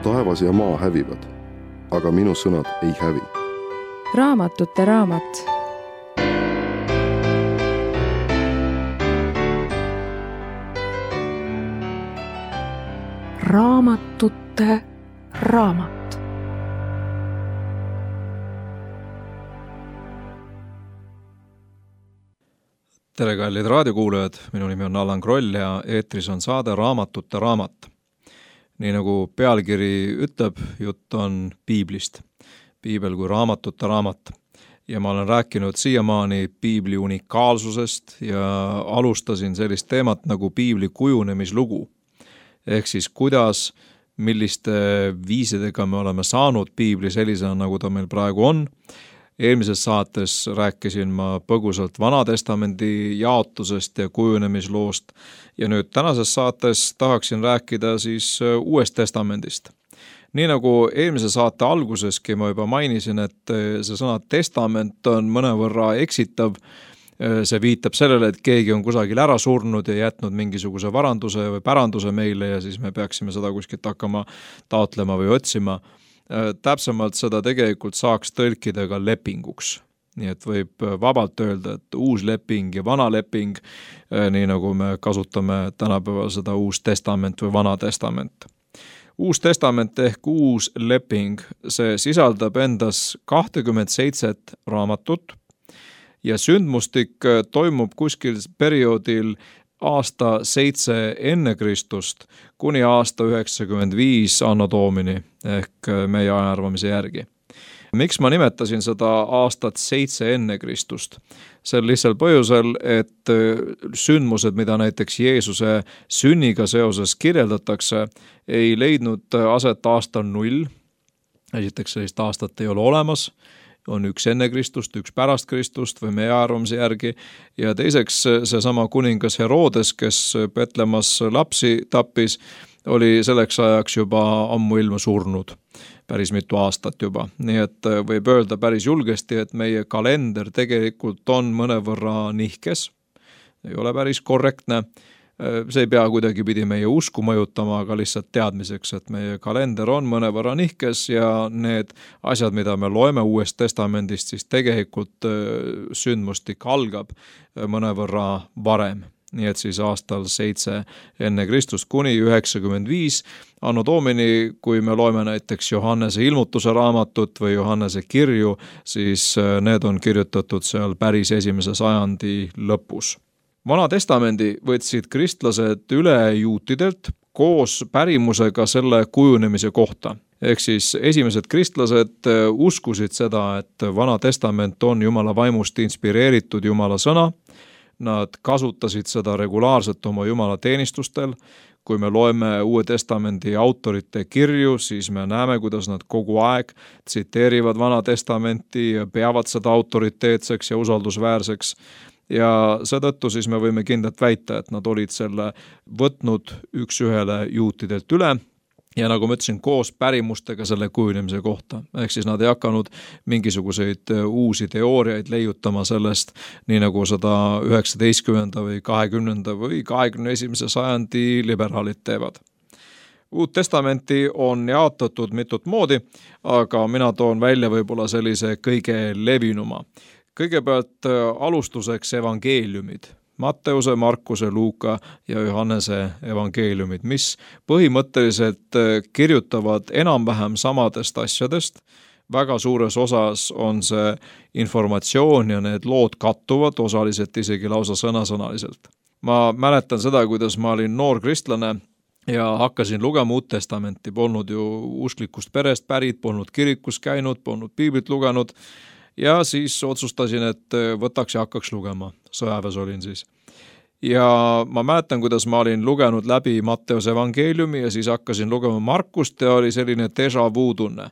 taevas ja maa hävivad, aga minu sõnad ei hävi. Raamatute raamat. Raamatute raamat. Tere, kallid raadiokuulajad, minu nimi on Allan Kroll ja eetris on saade Raamatute raamat. Nii nagu pealkiri ütleb, jutt on piiblist. Piibel kui raamatute raamat. Ja ma olen rääkinud siiamaani piibli unikaalsusest ja alustasin sellist teemat nagu piibli kujunemislugu. Ehk siis kuidas, milliste viisidega me oleme saanud piibli sellisena, nagu ta meil praegu on. Eelmises saates rääkisin ma põgusalt Vanatestamendi jaotusest ja kujunemisloost ja nüüd tänases saates tahaksin rääkida siis Uuest Testamendist. Nii nagu eelmise saate alguseski ma juba mainisin, et see sõna testament on mõnevõrra eksitav. See viitab sellele, et keegi on kusagil ära surnud ja jätnud mingisuguse varanduse või päranduse meile ja siis me peaksime seda kuskilt hakkama taotlema või otsima. Täpsemalt seda tegelikult saaks tõlkida ka lepinguks. Nii et võib vabalt öelda, et uus leping ja vana leping, nii nagu me kasutame tänapäeval seda Uus Testament või Vana Testament. Uus Testament ehk uus leping, see sisaldab endas 27 raamatut ja sündmustik toimub kuskil perioodil aasta 7 enne Kristust kuni aasta 95 anno domini ehk meie ajaarvamise järgi. Miks ma nimetasin seda aastat 7 enne Kristust? Sel lihtsal põhjusel, et sündmused, mida näiteks Jeesuse sünniga seoses kirjeldatakse, ei leidnud aset aastal 0. Esiteks sellist aastat ei ole olemas. On üks enne Kristust, üks pärast Kristust või meie arvamise järgi. Ja teiseks seesama kuningas Herodes, kes Petlemas lapsi tappis, oli selleks ajaks juba ammuilma surnud. Päris mitu aastat juba. Nii et võib öelda päris julgesti, et meie kalender tegelikult on mõnevõrra nihkes. Ei ole päris korrektne. See ei pea kuidagi pidi meie usku mõjutama, aga lihtsalt teadmiseks, et meie kalender on mõnevõrra nihkes ja need asjad, mida me loeme Uuest Testamendist, siis tegelikult sündmustik algab mõnevõrra varem. Nii et siis aastal 7 enne Kristust kuni 95 anno domini, kui me loeme näiteks Johannese ilmutuse raamatut või Johannese kirju, siis need on kirjutatud seal päris esimese sajandi lõpus. Vana Testamendi võtsid kristlased üle juutidelt koos pärimusega selle kujunemise kohta. Ehk siis esimesed kristlased uskusid seda, et Vana Testament on Jumala vaimust inspireeritud Jumala sõna. Nad kasutasid seda regulaarselt oma Jumala teenistustel. Kui me loeme Uue Testamendi autorite kirju, siis me näeme, kuidas nad kogu aeg tsiteerivad Vana Testamenti ja peavad seda autoriteetseks ja usaldusväärseks. Ja seetõttu siis me võime kindlalt väita, et nad olid selle võtnud üks ühele juutidelt üle ja nagu ma ütlesin, koos pärimustega selle kujunemise kohta. Ehk siis nad ei hakanud mingisuguseid uusi teooriaid leiutama sellest, nii nagu seda 19. või 20. või 21. sajandi liberaalid teevad. Uut Testamenti on jaotatud mitut moodi, aga mina toon välja võib-olla sellise kõige levinuma. Kõigepealt alustuseks evangeeliumid, Matteuse, Markuse, Luuka ja Johannese evangeeliumid, mis põhimõtteliselt kirjutavad enam-vähem samadest asjadest. Väga suures osas on see informatsioon ja need lood kattuvad osaliselt isegi lausa sõnasõnaliselt. Ma mäletan seda, kuidas ma olin noor kristlane ja hakkasin lugema Uut Testamenti, polnud ju usklikust perest pärit, polnud kirikus käinud, polnud piiblit lugenud. Ja siis otsustasin, et võtaks ja hakkaks lugema. Sõjaväes olin siis. Ja ma mäletan, kuidas ma olin lugenud läbi Matteuse evangeeliumi ja siis hakkasin lugema Markust ja oli selline déjà vu tunne.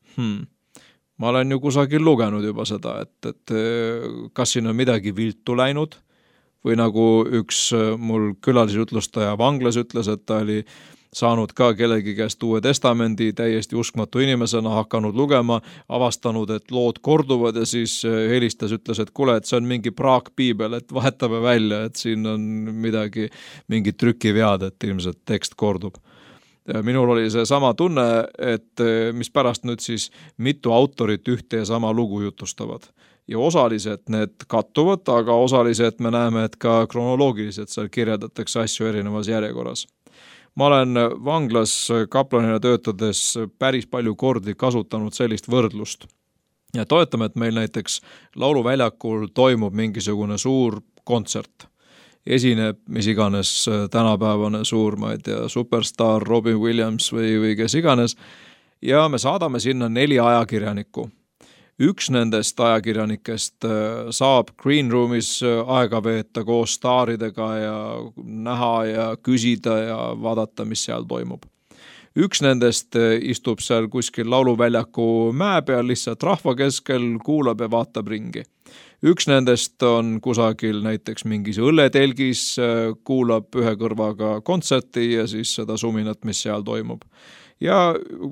Ma olen ju kusagil lugenud juba seda, et kas siin on midagi viltu läinud või nagu üks mul külalisjutlustaja vanglas ütles, et ta oli saanud ka kellegi käest Uue Testamendi täiesti uskmatu inimesena, hakanud lugema, avastanud, et lood korduvad ja siis helistas, ütles, et kuule, et see on mingi praakpiibel, et vahetame välja, et siin on mingi trükivead, et ilmselt tekst kordub. minul oli see sama tunne, et mis pärast nüüd siis mitu autorit ühte ja sama lugu jutustavad. Ja osaliselt need kattuvad, aga osaliselt me näeme, et ka kronoloogiliselt seal kirjeldatakse asju erinevas järjekorras. Ma olen vanglas kaplanina töötades päris palju kordi kasutanud sellist võrdlust. Ja toetame, et meil näiteks lauluväljakul toimub mingisugune suur kontsert. Esineb mis iganes tänapäevane suur, ma ei tea, superstar Robin Williams või kes iganes. Ja me saadame sinna 4 ajakirjanikku. Üks nendest ajakirjanikest saab Green Roomis aega veeta koos staaridega ja näha ja küsida ja vaadata, mis seal toimub. Üks nendest istub seal kuskil lauluväljaku mäe peal lihtsalt rahva keskel, kuulab ja vaatab ringi. Üks nendest on kusagil näiteks mingis õlletelgis, kuulab ühe kõrvaga kontserti ja siis seda suminat, mis seal toimub. Ja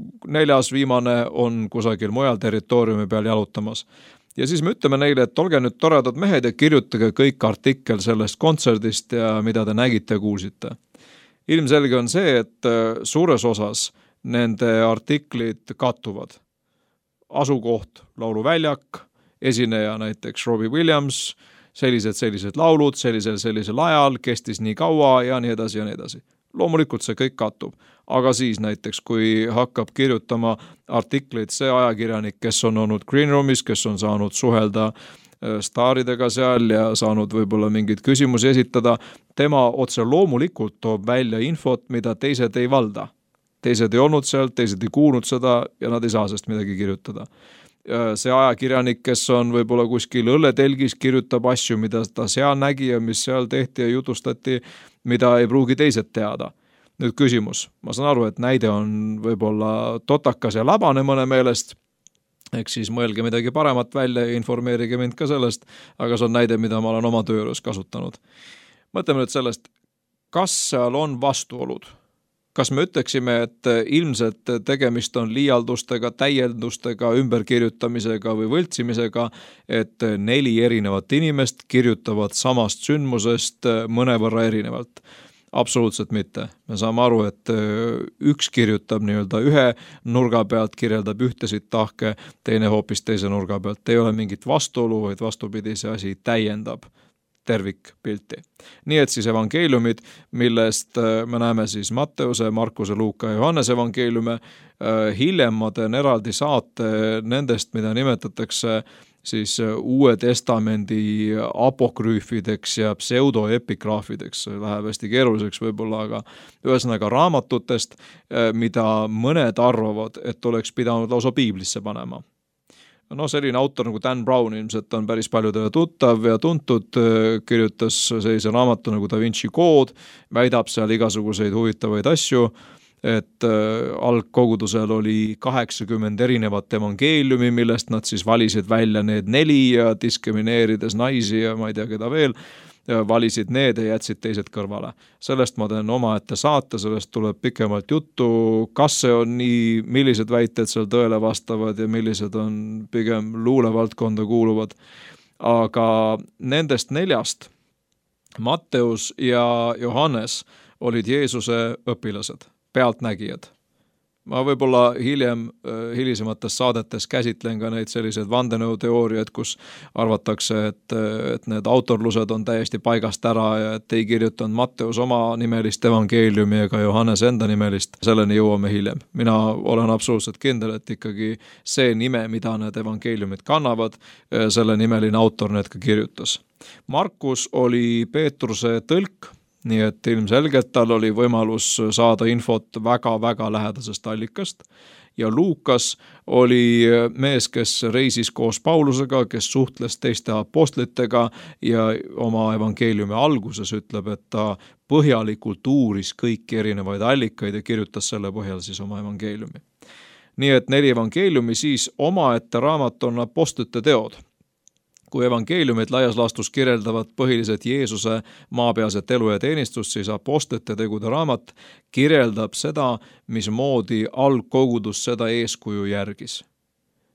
4. viimane on kusagil mujal territooriumi peal jalutamas. Ja siis me ütleme neile, et olge nüüd toredad mehed ja kirjutage kõik artikkel sellest kontserdist ja mida te nägite ja kuulsite. Ilmselge on see, et suures osas nende artiklid kattuvad. Asukoht, lauluväljak, esineja näiteks Robbie Williams, sellised laulud, sellisel ajal, kestis nii kaua ja nii edasi ja nii edasi. Loomulikult see kõik kattub, aga siis näiteks, kui hakkab kirjutama artikleid see ajakirjanik, kes on olnud Green Roomis, kes on saanud suhelda staaridega seal ja saanud võib-olla mingeid küsimusi esitada, tema otse loomulikult toob välja infot, mida teised ei valda. Teised ei olnud seal, teised ei kuulnud seda ja nad ei saa sest midagi kirjutada. See ajakirjanik, kes on võib-olla kuskil õlletelgis, kirjutab asju, mida ta seal nägi ja mis seal tehti ja jutustati, mida ei pruugi teised teada. Nüüd küsimus. Ma saan aru, et näide on võib-olla totakas ja labane mõne meelest, eks siis mõelge midagi paremat välja ja informeerige mind ka sellest, aga see on näide, mida ma olen oma töö juures kasutanud. Mõtleme nüüd sellest, kas seal on vastuolud? Kas me ütleksime, et ilmselt tegemist on liialdustega, täiendustega, ümberkirjutamisega või võltsimisega, et 4 erinevat inimest kirjutavad samast sündmusest mõnevõrra erinevalt? Absoluutselt mitte. Me saame aru, et üks kirjutab nii-öelda ühe nurga pealt, kirjeldab ühtesid tahke, teine hoopis teise nurga pealt. Ei ole mingit vastuolu, vaid vastupidi, see asi täiendab tervikpilti. Nii et siis evangeeliumid, millest me näeme siis Matteuse, Markuse, Luuka ja Johannese evangeeliume, hiljem ma teen eraldi saate nendest, mida nimetatakse siis Uue Testamendi apokrüüfideks ja pseudoepigraafideks, läheb hästi keeruliseks võib-olla, aga ühesõnaga raamatutest, mida mõned arvavad, et oleks pidanud lausa piiblisse panema. No selline autor nagu Dan Brown ilmselt on päris paljudele tuttav ja tuntud, kirjutas sellise raamatu nagu Da Vinci Code, väidab seal igasuguseid huvitavaid asju, et algkogudusel oli 80 erinevat evangeeliumi, millest nad siis valisid välja need 4 ja diskrimineerides naisi ja ma ei tea keda veel, valisid need ja jätsid teised kõrvale. Sellest ma teen omaette saate, sellest tuleb pikemalt juttu, kas see on nii, millised väited seal tõele vastavad ja millised on pigem luulevaldkonda kuuluvad. Aga nendest 4 Matteus ja Johannes olid Jeesuse õpilased, pealtnägijad. Ma võib-olla hilisemates saadetes käsitlen ka neid selliseid vandenõuteooriaid, kus arvatakse, et need autorlused on täiesti paigast ära ja et ei kirjutanud Matteus oma nimelist evangeeliumi ega Johannes enda nimelist. Selleni jõuame hiljem. Mina olen absoluutselt kindel, et ikkagi see nime, mida need evangeeliumid kannavad, selle nimeline autor need ka kirjutas. Markus oli Peetruse tõlk, nii et ilmselgelt tal oli võimalus saada infot väga-väga lähedasest allikast ja Luukas oli mees, kes reisis koos Paulusega, kes suhtles teiste apostlitega ja oma evangeeliumi alguses ütleb, et ta põhjalikult uuris kõiki erinevaid allikaid ja kirjutas selle põhjal siis oma evangeeliumi. Nii et 4 evangeeliumi siis omaette raamat on apostlite teod. Kui evangeeliumid laias laastus kirjeldavad põhiliselt Jeesuse maapealset elu ja teenistust, siis apostlite tegude raamat kirjeldab seda, mismoodi algkogudus seda eeskuju järgis.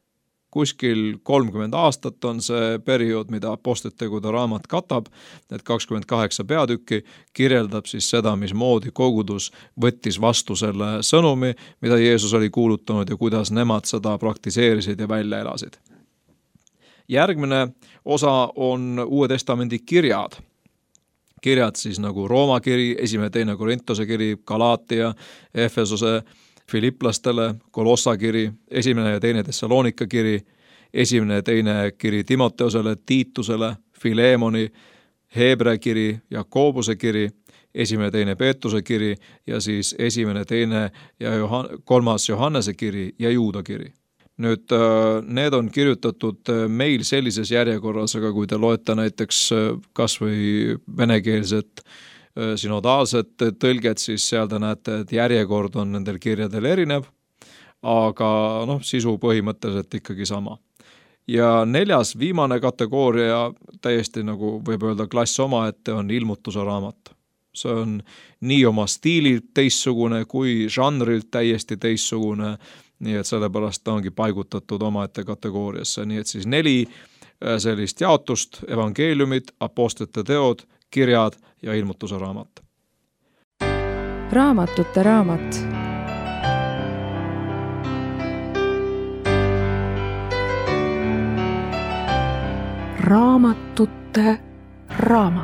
Kuskil 30 aastat on see periood, mida Apostlitegude raamat katab, need 28 peatükki kirjeldab siis seda, mismoodi kogudus võttis vastu selle sõnumi, mida Jeesus oli kuulutanud ja kuidas nemad seda praktiseerisid ja välja elasid. Järgmine osa on Uue Testamendi kirjad. Kirjad siis nagu Rooma kiri, 1-2 Korintuse kiri, Galaatia, Efesose, Filiplastele, Kolossa kiri, 1. ja 2. Thessalonika kiri, 1. ja 2. kiri Timoteusele, Tiitusele, Filemoni, Heebrea kiri, Jakobuse kiri, 1. ja 2. Peetruse kiri ja siis 1., 2. ja 3. Johannese kiri ja Juuda kiri. Nüüd need on kirjutatud meil sellises järjekorras, aga kui te loete näiteks kas või venekeelset synodaalset tõlget, siis seal te näete, et järjekord on nendel kirjadel erinev, aga sisu põhimõtteliselt ikkagi sama. Ja 4. viimane kategooria, täiesti nagu võib öelda klass omaette, on ilmutuse raamat. See on nii oma stiililt teistsugune kui žanrilt täiesti teistsugune, nii et sellepärast ta ongi paigutatud omaette kategooriasse. Nii et siis 4 sellist jaotust, evangeeliumid, apostlite teod, kirjad ja ilmutuse raamat. Raamatute raamat. Raamatute raamat.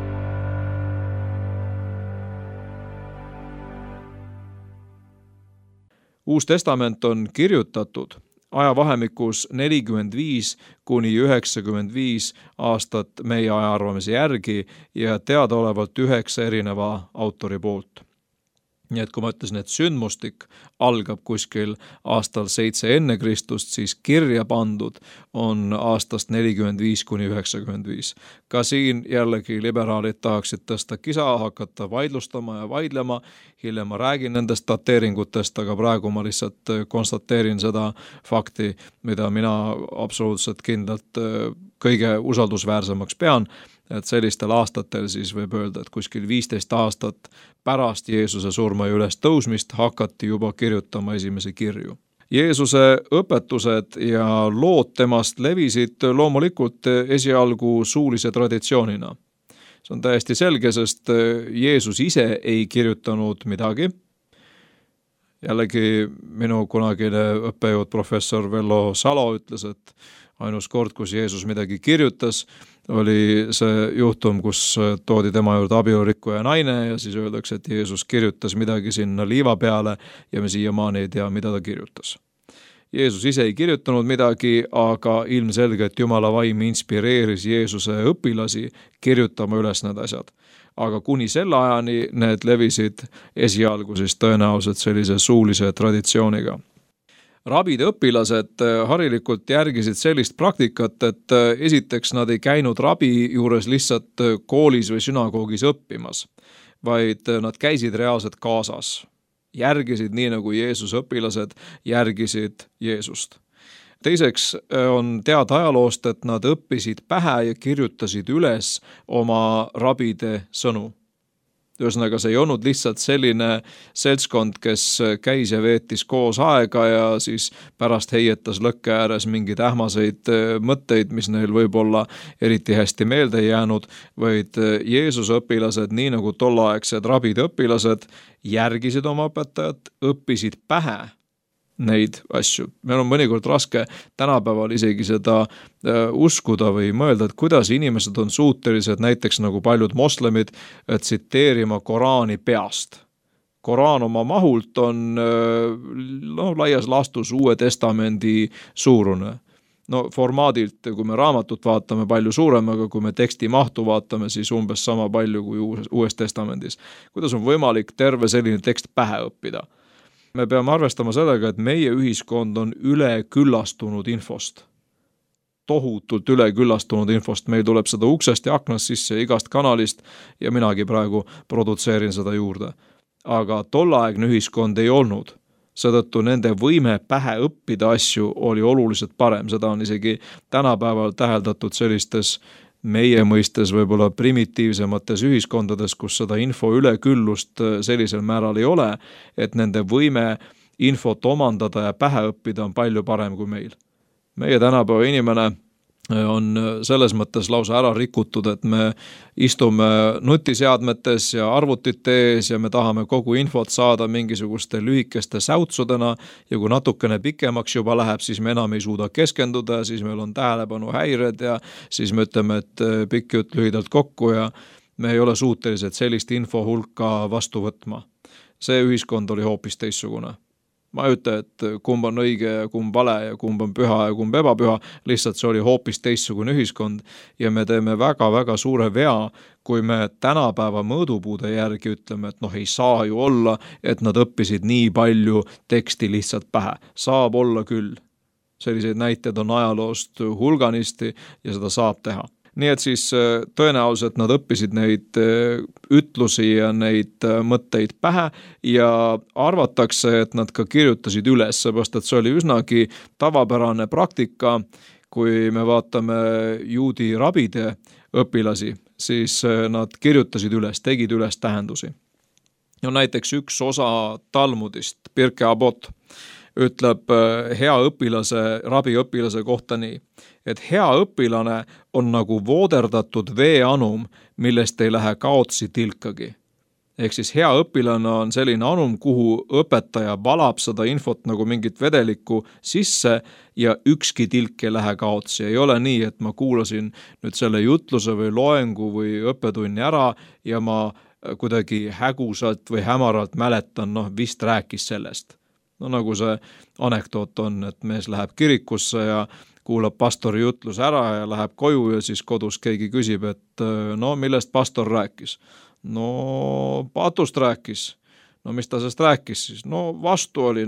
Uus testament on kirjutatud ajavahemikus 45 kuni 95 aastat meie ajaarvamise järgi ja teadaolevalt 9 erineva autori poolt. Nii et kui ma ütlesin, et sündmustik algab kuskil aastal 7 enne Kristust, siis kirja pandud on aastast 45 kuni 95. Ka siin jällegi liberaalid tahaksid tõsta kisa, hakata vaidlustama ja vaidlema. Hiljem ma räägin nendest dateeringutest, aga praegu ma lihtsalt konstateerin seda fakti, mida mina absoluutselt kindlalt kõige usaldusväärsemaks pean. Et sellistel aastatel siis võib öelda, et kuskil 15 aastat pärast Jeesuse surma ja üles tõusmist hakati juba kirjutama esimese kirju. Jeesuse õpetused ja lood temast levisid loomulikult esialgu suulise traditsioonina. See on täiesti selge, sest Jeesus ise ei kirjutanud midagi. Jällegi minu kunagine õppejõud professor Vello Salo ütles, et ainus kord, kus Jeesus midagi kirjutas, oli see juhtum, kus toodi tema juurde abielurikkuja naine ja siis öeldakse, et Jeesus kirjutas midagi sinna liiva peale ja me siiamaani ei tea, mida ta kirjutas. Jeesus ise ei kirjutanud midagi, aga ilmselgelt Jumala vaim inspireeris Jeesuse õpilasi kirjutama üles need asjad. Aga kuni selle ajani need levisid esialgu siis tõenäoliselt sellise suulise traditsiooniga. Rabide õpilased harilikult järgisid sellist praktikat, et esiteks nad ei käinud rabi juures lihtsalt koolis või sünagoogis õppimas, vaid nad käisid reaalselt kaasas. Järgisid nii, nagu Jeesuse õpilased järgisid Jeesust. Teiseks on teada ajaloost, et nad õppisid pähe ja kirjutasid üles oma rabide sõnu. Ühesõnaga, see ei olnud lihtsalt selline seltskond, kes käis ja veetis koos aega ja siis pärast heietas lõkke ääres mingeid ähmaseid mõtteid, mis neil võib-olla eriti hästi meelde ei jäänud, vaid Jeesuse õpilased, nii nagu tolleaegsed rabide õpilased, järgisid oma õpetajat, õppisid pähe neid asju. Meil on mõnikord raske tänapäeval isegi seda uskuda või mõelda, et kuidas inimesed on suutelised, näiteks nagu paljud moslemid, tsiteerima Koraani peast. Koraan oma mahult on laias laastus Uue Testamendi suurune. Formaadilt, kui me raamatut vaatame, palju suurem, aga kui me teksti mahtu vaatame, siis umbes sama palju kui Uues Testamendis. Kuidas on võimalik terve selline tekst pähe õppida? Me peame arvestama sellega, et meie ühiskond on üleküllastunud infost. Tohutult üleküllastunud infost. Meil tuleb seda uksest ja aknast sisse igast kanalist ja minagi praegu produtseerin seda juurde. Aga tolleaegne ühiskond ei olnud. Seetõttu nende võime pähe õppida asju oli oluliselt parem. Seda on isegi tänapäeval täheldatud sellistes meie mõistes võib-olla primitiivsemates ühiskondades, kus seda info üleküllust sellisel määral ei ole, et nende võime infot omandada ja pähe õppida on palju parem kui meil. meie tänapäeva inimene on selles mõttes lausa ära rikutud, et me istume nutiseadmetes ja arvutite ees ja me tahame kogu infot saada mingisuguste lühikeste säutsudena ja kui natukene pikemaks juba läheb, siis me enam ei suuda keskenduda, siis meil on tähelepanuhäired ja siis me ütleme, et pikk jutt lühidalt kokku ja me ei ole suutelised sellist info hulka vastu võtma. See ühiskond oli hoopis teissugune. Ma ei ütle, et kumb on õige ja kumb vale ja kumb on püha ja kumb ebapüha, lihtsalt see oli hoopis teissugune ühiskond ja me teeme väga-väga suure vea, kui me tänapäeva mõõdupuude järgi ütleme, et ei saa ju olla, et nad õppisid nii palju teksti lihtsalt pähe. Saab olla küll. Selliseid näiteid on ajaloost hulganisti ja seda saab teha. Nii et siis tõenäoliselt nad õppisid neid ütlusi ja neid mõtteid pähe ja arvatakse, et nad ka kirjutasid üles, seepärast et see oli üsnagi tavapärane praktika, kui me vaatame juudi rabide õpilasi, siis nad kirjutasid üles, tegid üles tähendusi. Ja näiteks üks osa Talmudist, Pirkei Avot, ütleb hea õpilase, rabiõpilase kohta nii, et hea õpilane on nagu vooderdatud veeanum, millest ei lähe kaotsi tilkagi. Ehk siis hea õpilane on selline anum, kuhu õpetaja valab seda infot nagu mingit vedelikku sisse ja ükski tilk ei lähe kaotsi. Ei ole nii, et ma kuulasin nüüd selle jutluse või loengu või õppetunni ära ja ma kuidagi hägusalt või hämaralt mäletan, vist rääkis sellest. Nagu see anekdoot on, et mees läheb kirikusse ja kuulab pastori jutlus ära ja läheb koju ja siis kodus keegi küsib, et millest pastor rääkis? Paatust rääkis. Mis ta sellest rääkis siis? Vastu oli,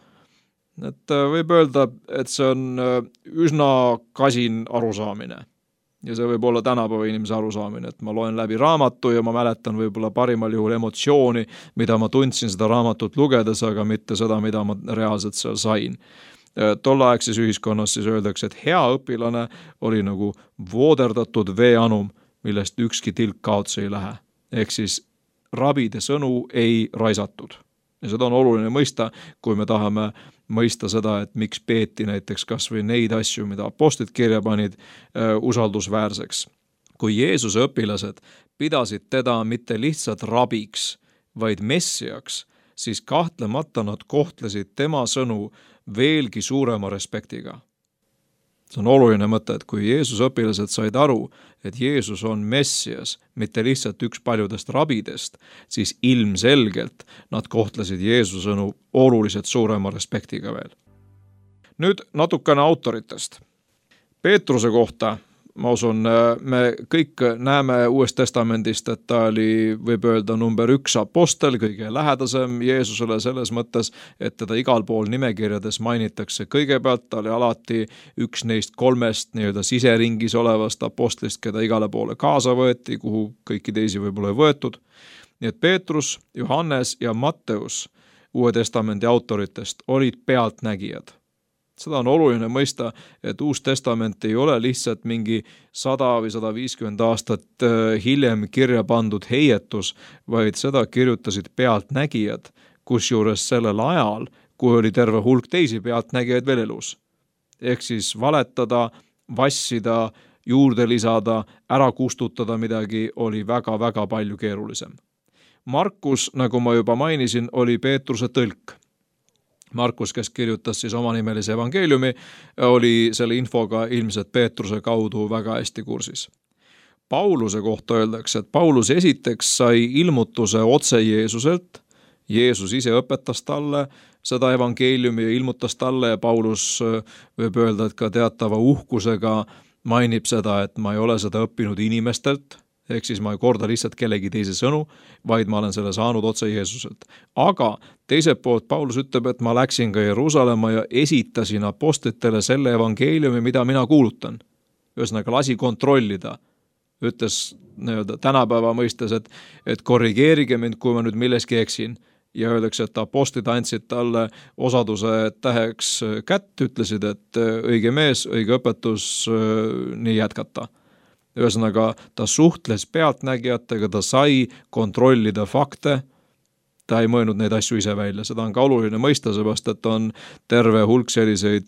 Et võib öelda, et see on üsna kasin arusaamine. Ja see võib olla tänapäeva inimese arusaamine, et ma loen läbi raamatu ja ma mäletan võib-olla parimal juhul emotsiooni, mida ma tundsin seda raamatut lugedes, aga mitte seda, mida ma reaalselt seal sain. Tolleaegses ühiskonnas siis öeldakse, et hea õpilane oli nagu vooderdatud veeanum, millest ükski tilk kaotsi ei lähe. Ehk siis rabide sõnu ei raisatud. Ja seda on oluline mõista, kui me tahame mõista seda, et miks peeti näiteks kas või neid asju, mida apostlid kirja panid, usaldusväärseks. Kui Jeesuse õpilased pidasid teda mitte lihtsalt rabiks, vaid messiaks, siis kahtlemata nad kohtlesid tema sõnu veelgi suurema respektiga. See on oluline mõte, et kui Jeesuse õpilased said aru, et Jeesus on messias, mitte lihtsalt üks paljudest rabidest, siis ilmselgelt nad kohtlesid Jeesuse sõnu oluliselt suurema respektiga veel. Nüüd natukene autoritest. Peetruse kohta, ma usun, me kõik näeme Uuest Testamendist, et ta oli, võib öelda, number 1 apostel, kõige lähedasem Jeesusele selles mõttes, et teda igal pool nimekirjades mainitakse kõigepealt, ta oli alati üks neist 3 nii-öelda siseringis olevast apostlist, keda igale poole kaasa võeti, kuhu kõiki teisi võib-olla ei võetud. Nii et Peetrus, Johannes ja Matteus Uue Testamendi autoritest olid pealtnägijad. Seda on oluline mõista, et Uus Testament ei ole lihtsalt mingi 100 või 150 aastat hiljem kirja pandud heietus, vaid seda kirjutasid pealtnägijad, kusjuures sellel ajal, kui oli terve hulk teisi pealtnägijaid veel elus. Ehk siis valetada, vassida, juurde lisada, ära kustutada midagi oli väga-väga palju keerulisem. Markus, nagu ma juba mainisin, oli Peetruse tõlk. Markus, kes kirjutas siis omanimelise evangeeliumi, oli selle infoga ilmselt Peetruse kaudu väga hästi kursis. Pauluse kohta öeldakse, et Paulus esiteks sai ilmutuse otse Jeesuselt. Jeesus ise õpetas talle seda evangeeliumi ja ilmutas talle ja Paulus võib öelda, et ka teatava uhkusega mainib seda, et ma ei ole seda õppinud inimestelt, ehk siis ma ei korda lihtsalt kellegi teise sõnu, vaid ma olen selle saanud otse Jeesuselt. Aga teiselt poolt Paulus ütleb, et ma läksin ka Jeruusalemma ja esitasin apostlitele selle evangeeliumi, mida mina kuulutan. Ühesõnaga lasi kontrollida. Ütles tänapäeva mõistes, et korrigeerige mind, kui ma nüüd milleski eksin. Ja öeldakse, et apostlid andsid talle osaduse täheks kätt, ütlesid, et õige mees, õige õpetus, nii jätkata. Ühesõnaga, ta suhtles pealtnägijatega, ta sai kontrollida fakte, ta ei mõelnud neid asju ise välja. Seda on ka oluline mõista, seepärast, et on terve hulk selliseid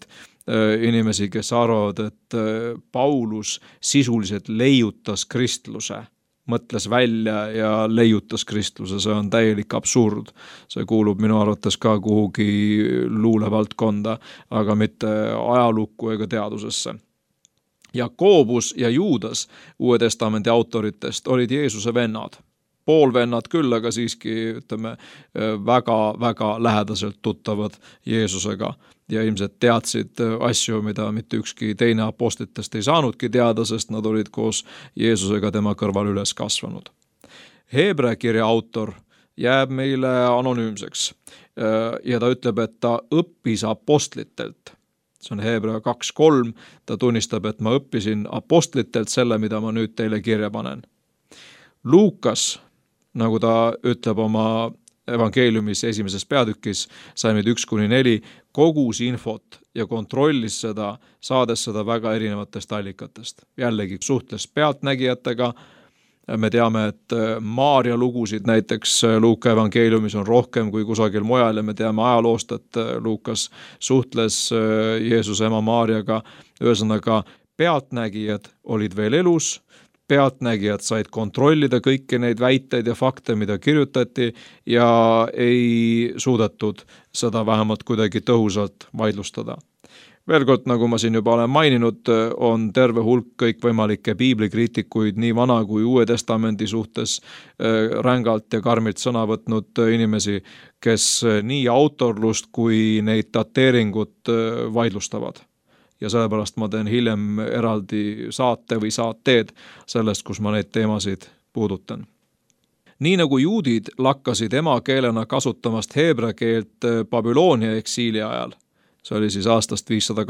inimesi, kes arvavad, et Paulus sisuliselt leiutas kristluse, mõtles välja ja leiutas kristluse, see on täielik absurd. See kuulub minu arvates ka kuhugi luulevaldkonda, aga mitte ajalukku ega teadusesse. Jakoobus ja Juudas Uue Testamendi autoritest olid Jeesuse vennad. Poolvennad küll, aga siiski ütleme väga lähedaselt tuttavad Jeesusega ja ilmselt teadsid asju, mida mitte ükski teine apostlitest ei saanudki teada, sest nad olid koos Jeesusega tema kõrval üles kasvanud. Heebrea kirja autor jääb meile anonüümseks ja ta ütleb, et ta õppis apostlitelt. See on Heebrea 2.3, ta tunnistab, et ma õppisin apostlitelt selle, mida ma nüüd teile kirja panen. Luukas, nagu ta ütleb oma evangeeliumis esimeses peatükis, salmid 1-4, kogus infot ja kontrollis seda, saades seda väga erinevatest allikatest. Jällegi suhtles pealtnägijatega. Me teame, et Maarja lugusid näiteks Luuka evangeeliumis on rohkem kui kusagil mujal ja me teame ajaloost, et Luukas suhtles Jeesuse ema Maarjaga. Ühesõnaga, pealtnägijad olid veel elus, pealtnägijad said kontrollida kõiki neid väiteid ja fakte, mida kirjutati ja ei suudetud seda vähemalt kuidagi tõhusalt vaidlustada. Veel kord, nagu ma siin juba olen maininud, on terve hulk kõikvõimalikke piiblikriitikuid nii Vana kui Uue Testamendi suhtes rängalt ja karmilt sõna võtnud inimesi, kes nii autorlust kui neid dateeringut vaidlustavad. Ja sellepärast ma teen hiljem eraldi saate või saateed sellest, kus ma neid teemasid puudutan. Nii nagu juudid lakkasid emakeelena kasutamast heebrea keelt Babyloonia eksiili ajal, see oli siis aastast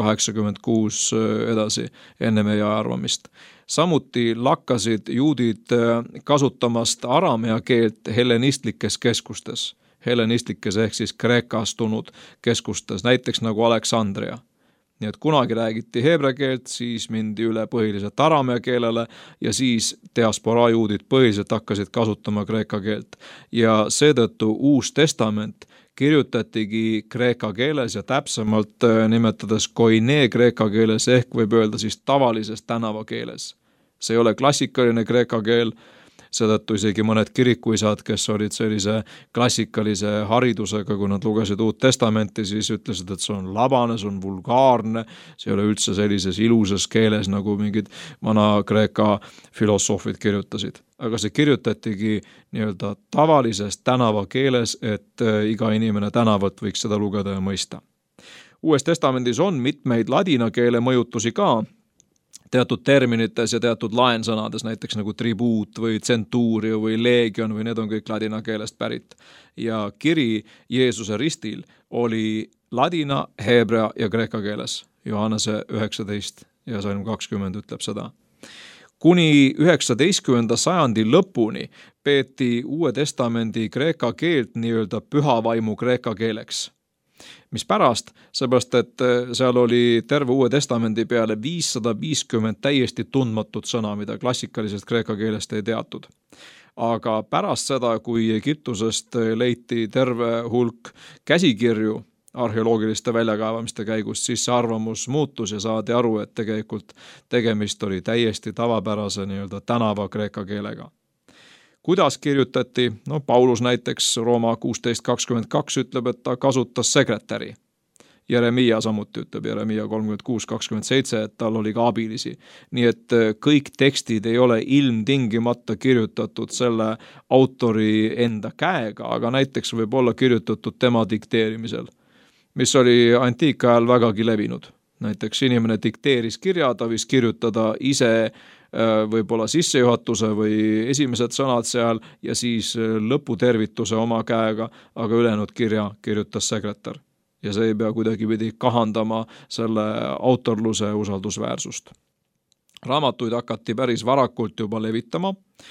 586 edasi enne meie arvamist. Samuti lakkasid juudid kasutamast aramea keelt hellenistlikes keskustes, hellenistlikes ehk siis kreekastunud keskustes, näiteks nagu Aleksandria. Nii et kunagi räägiti heebrea keelt, siis mindi üle põhiliselt aramea keelele ja siis diasporaa juudid põhiliselt hakkasid kasutama kreeka keelt. Ja seetõttu Uus Testament kirjutatigi kreeka keeles ja täpsemalt nimetades koine kreeka keeles ehk võib öelda siis tavalises tänavakeeles. See ei ole klassikaline kreeka keel, seetõttu isegi mõned kirikuisad, kes olid sellise klassikalise haridusega, kui nad lugesid Uut Testamenti, siis ütlesid, et see on labane, see on vulgaarne, see ei ole üldse sellises ilusas keeles, nagu mingid vana kreeka filosoofid kirjutasid. Aga see kirjutatigi nii-öelda tavalises tänavakeeles, et iga inimene tänavalt võiks seda lugeda ja mõista. Uues Testamendis on mitmeid ladina keele mõjutusi ka, teatud terminites ja teatud laensõnades, näiteks nagu tribuut või centurio või legion või need on kõik ladina keelest pärit. Ja kiri Jeesuse ristil oli ladina, heebrea ja kreeka keeles. Johannese 19 ja salm 20 ütleb seda. Kuni 19. sajandi lõpuni peeti Uue Testamendi kreeka keelt nii-öelda püha vaimu kreeka keeleks. Mis pärast, seepärast, et seal oli terve Uue Testamendi peale 550 täiesti tundmatut sõna, mida klassikalisest kreeka keelest ei teatud. Aga pärast seda, kui Egiptusest leiti terve hulk käsikirju arheoloogiliste väljakaevamiste käigus, siis see arvamus muutus ja saadi aru, et tegelikult tegemist oli täiesti tavapärase nii-öelda tänava kreeka keelega. Kuidas kirjutati? No, Paulus näiteks Rooma 16.22 ütleb, et ta kasutas sekretäri. Jeremia samuti ütleb, Jeremia 36.27, et tal oli ka abilisi. Nii et kõik tekstid ei ole ilmtingimata kirjutatud selle autori enda käega, aga näiteks võib olla kirjutatud tema dikteerimisel, mis oli antiikajal vägagi levinud. Näiteks inimene dikteeris kirja, ta võis kirjutada ise võib-olla sissejuhatuse või esimesed sõnad seal ja siis lõputervituse oma käega, aga ülejäänud kirja kirjutas sekretär. Ja see ei pea kuidagipidi kahandama selle autorluse usaldusväärsust. Raamatuid hakati päris varakult juba levitama,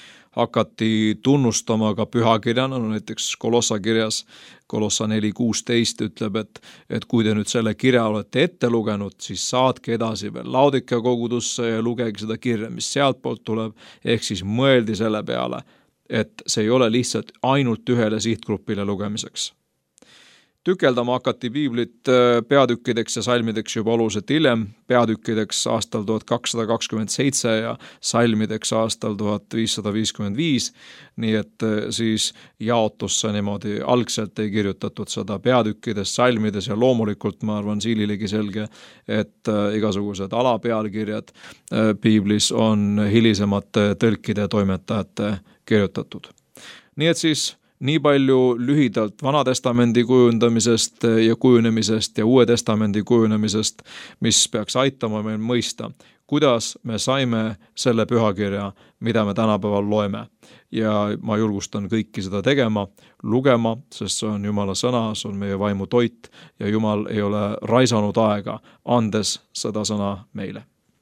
hakati tunnustama ka pühakirjana, no näiteks Kolossa kirjas, Kolossa 4.16 ütleb, et kui te nüüd selle kirja olete ette lugenud, siis saatke edasi veel Laodikea kogudusse ja lugege seda kirja, mis sealt poolt tuleb, ehk siis mõeldi selle peale, et see ei ole lihtsalt ainult ühele sihtgrupile lugemiseks. Tükeldama hakati piiblit peatükkideks ja salmideks juba oluliselt hiljem, peatükkideks aastal 1227 ja salmideks aastal 1555, nii et siis jaotusse niimoodi algselt ei kirjutatud seda peatükkides, salmides ja loomulikult ma arvan siililegi selge, et igasugused alapealkirjad piiblis on hilisemate tõlkide ja toimetajate kirjutatud. Nii et siis nii palju lühidalt Vana Testamendi kujundamisest ja kujunemisest ja Uue Testamendi kujunemisest, mis peaks aitama meil mõista, kuidas me saime selle pühakirja, mida me tänapäeval loeme. Ja ma julgustan kõiki seda tegema, lugema, sest see on Jumala sõna, see on meie vaimu toit ja Jumal ei ole raisanud aega, andes seda sõna meile.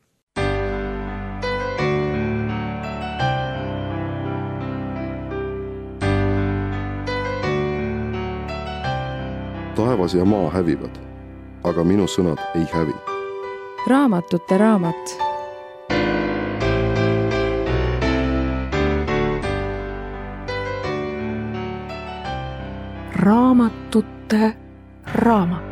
Taevas ja maa hävivad, aga minu sõnad ei hävi. Raamatute raamat. Raamatute raamat.